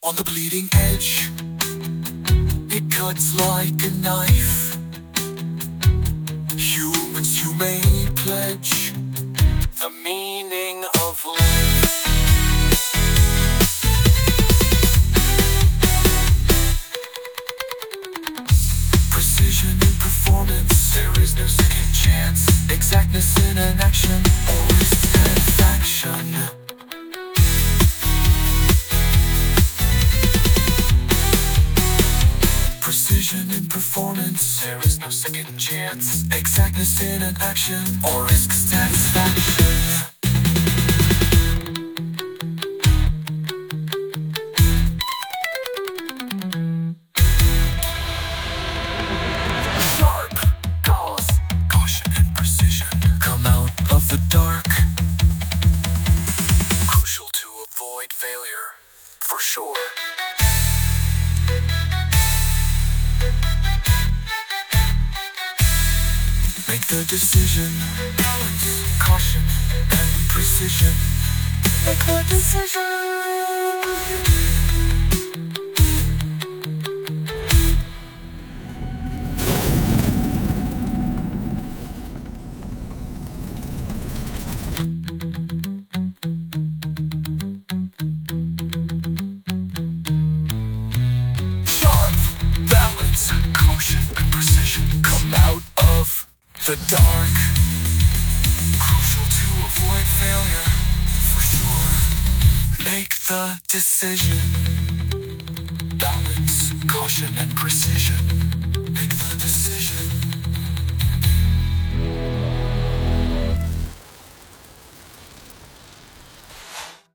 on the bleeding edge. It cuts like a knife. Humans, you may pledge the meaning of life. Precision in performance, there is no second chance. Exactness in an action, or risk and faction. Precision in performance, there is no second chance. Exactness in an action, or risk satisfaction. Sharp calls, caution and precision come out of the dark. Crucial to avoid failure, for sure. Make the decision, balance, caution, and precision. Make the decision. Sharp, balance, caution, and precision come out of the dark. Crucial to avoid failure, for sure. Make the decision. Balance, caution, and precision.